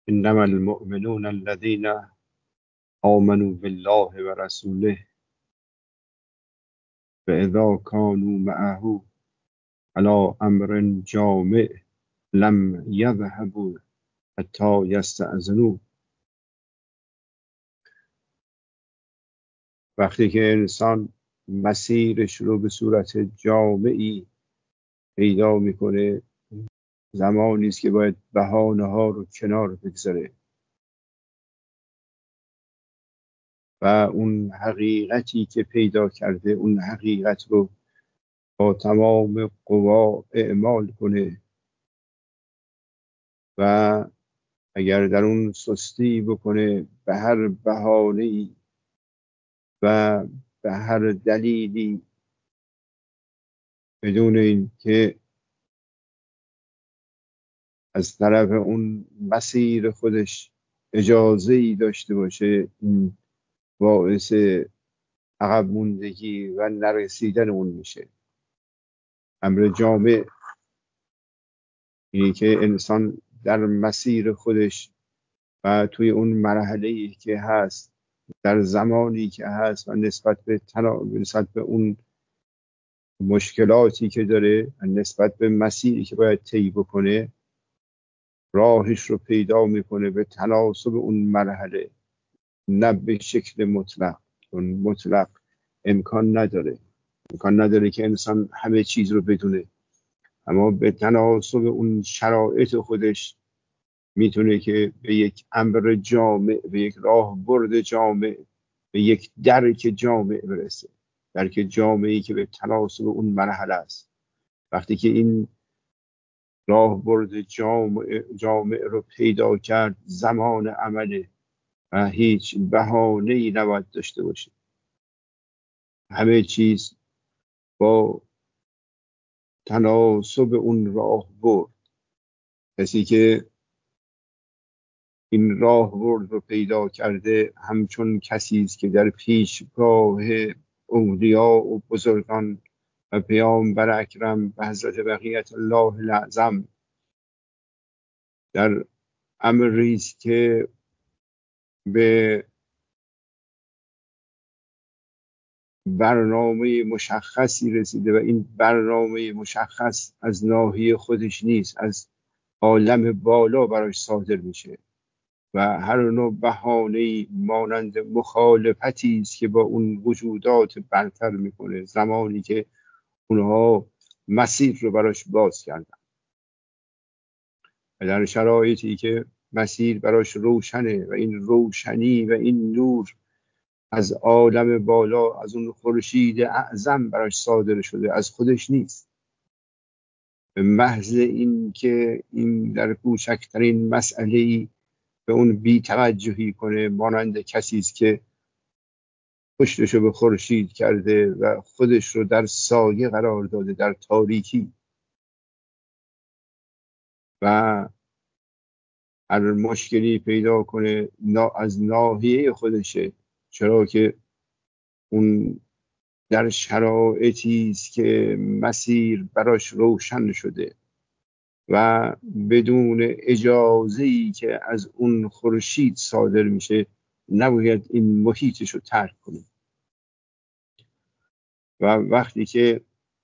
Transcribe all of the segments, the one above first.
انما المؤمنون الذين آمنوا بالله ورسوله فإذا كانوا معه على امر جامع لم يذهبوا حتی یستأذنوا. وقتی که انسان مسیرش رو به صورت جامعی پیدا میکنه، زمانی است که باید بهانه ها رو کنار بگذاره و اون حقیقتی که پیدا کرده اون حقیقت رو با تمام قوا اعمال کنه و اگر در اون سستی بکنه به هر بهانه‌ای و به هر دلیلی بدون اینکه از طرف اون مسیر خودش اجازه‌ای داشته باشه، این باعث عقب موندگی و نرسیدن اون میشه. امر جامع اینی که انسان در مسیر خودش و توی اون مرحله‌ای که هست، در زمانی که هست و نسبت به اون مشکلاتی که داره، نسبت به مسیری که باید طی بکنه، راهش رو پیدا میکنه به تناسب اون مرحله، نه به شکل مطلق. چون مطلق امکان نداره که انسان همه چیز رو بدونه، اما به تناسب اون شرایط خودش میتونه که به یک امر جامع، به یک راهبرد جامع، به یک درک جامع برسه. درک جامعی که به تناسب اون مرحله است. وقتی که این راهبرد جامع رو پیدا کرد، زمان عمله و هیچ بهانه‌ای نباید داشته باشه. همه چیز با تناسب اون راهبرد. کسی که این راهبرد رو پیدا کرده همچون کسی است که در پیشگاه اولیا و بزرگان و پیامبر اکرم و حضرت بقیت الله الاعظم در امری است که به برنامه مشخصی رسیده و این برنامه مشخص از ناحیه خودش نیست، از عالم بالا براش صادر میشه و هر نوع بهانه‌ای مانند مخالفتی است که با اون وجودات برتر میکنه زمانی که اونها مسیر رو براش باز کردن. و در شرایطی که مسیر براش روشنه و این روشنی و این نور از عالم بالا، از اون خورشید اعظم براش صادر شده، از خودش نیست. به محض این که این در کوچکترین مسئله‌ای به اون بی توجهی کنه، مانند کسی است که پشتشو به خورشید کرده و خودش رو در سایه قرار داده، در تاریکی، و هر مشکلی پیدا کنه از ناحیه خودشه، چرا که اون در شرایطی است که مسیر براش روشن شده و بدون اجازه‌ای که از اون خورشید صادر میشه نباید این محیطش رو ترک کنه. و وقتی که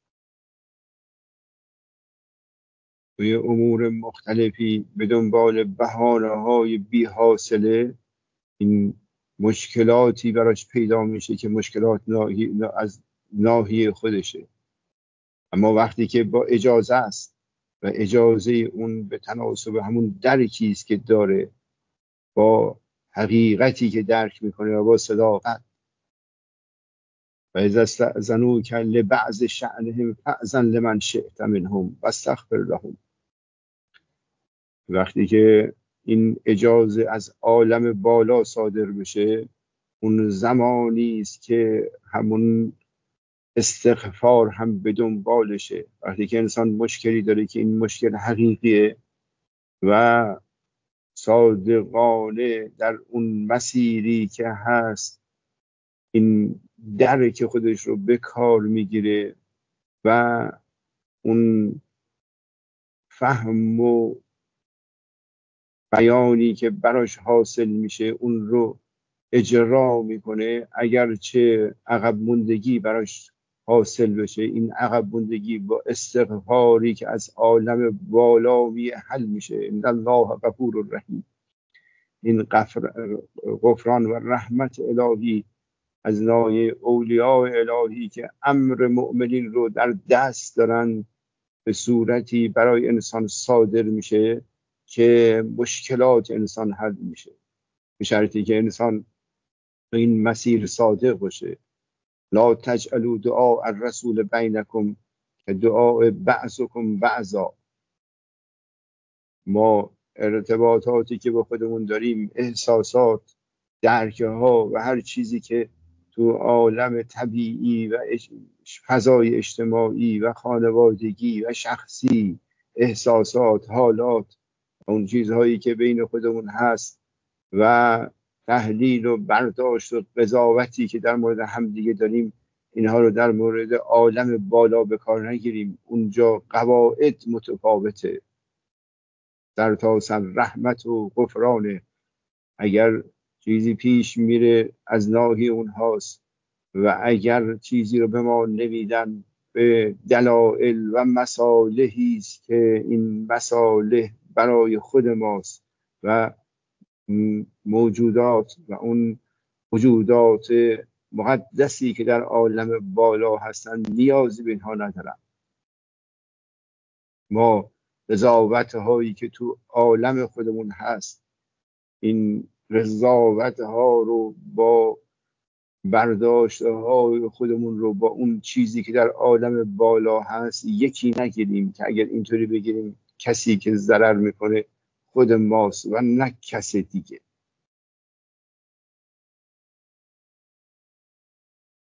توی امور مختلفی به دنبال بهانه‌های بی حاصله، این مشکلاتی براش پیدا میشه که مشکلات از ناحیه خودشه. اما وقتی که با اجازه است و اجازه اون به تناسب همون درکی است که داره، با حقیقتی که درک میکنه و با صداقت، و اذا استأذنوک لبعض شأنهم فأذن لمن شئت منهم واستغفر لهم. وقتی که این اجازه از عالم بالا صادر بشه، اون زمانی است که همون استغفار هم به دنبالشه. وقتی که انسان مشکلی داره که این مشکل حقیقیه و صادقانه در اون مسیری که هست این درک خودش رو به کار میگیره و اون فهم و بیانی که براش حاصل میشه اون رو اجرا میکنه، اگرچه عقب موندگی براش حاصل بشه، این عقب موندگی با استغفاری که از عالم بالا حل میشه. ان الله غفور رحیم. این غفران و رحمت الهی از نای اولیاء الهی که امر مؤمنین رو در دست دارن به صورتی برای انسان صادر میشه که مشکلات انسان حل میشه، به شرطی که انسان به این مسیر صادق باشه. لا تجعلوا دعاء الرسول بینکم که دعاء بعضکم بعضا. ما ارتباطاتی که با خودمون داریم، احساسات، درک ها و هر چیزی که تو عالم طبیعی و فضای اجتماعی و خانوادگی و شخصی، احساسات، حالات، اون چیزهایی که بین خودمون هست و تحلیل و برداشت و قضاوتی که در مورد همدیگه داریم، اینها رو در مورد عالم بالا به کار نگیریم. اونجا قواعد متفاوته، در تاسر رحمت و غفرانه. اگر چیزی پیش میره از ناحیه اونهاست و اگر چیزی رو به ما نمیدن به دلایل و مصالحی است که این مصالح برای خود ماست و موجودات و اون وجودات مقدسی که در عالم بالا هستن نیازی به اینها ندارن. ما قضاوت هایی که تو عالم خودمون هست، این قضاوت ها رو با برداشت های خودمون رو با اون چیزی که در عالم بالا هست یکی نگیریم، که اگر اینطوری بگیریم کسی که ضرر میکنه خود ماست و نه کسی دیگه.